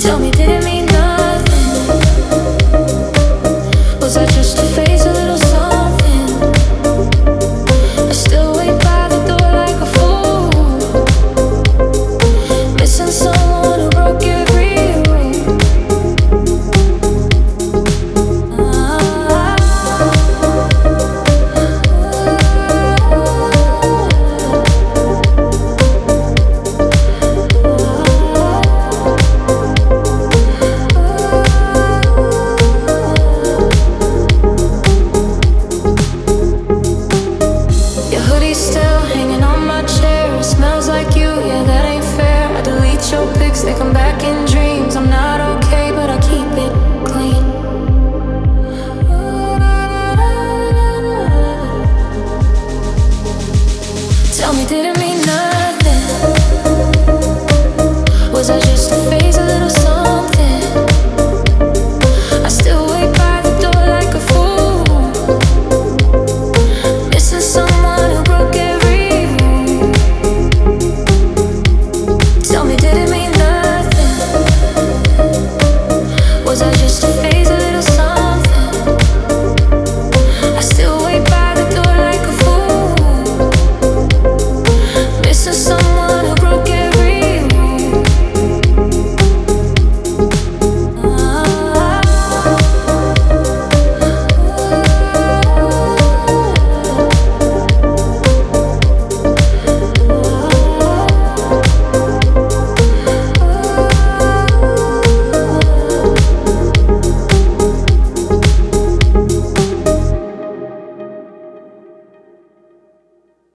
Tell me, did it mean nothing? Was I just a phase, a little something? I still wait by the door like a fool, missing someone who broke every rule. Your hoodie's still hanging on my chair. It smells like you, yeah, that ain't fair. I delete your pics, they come back in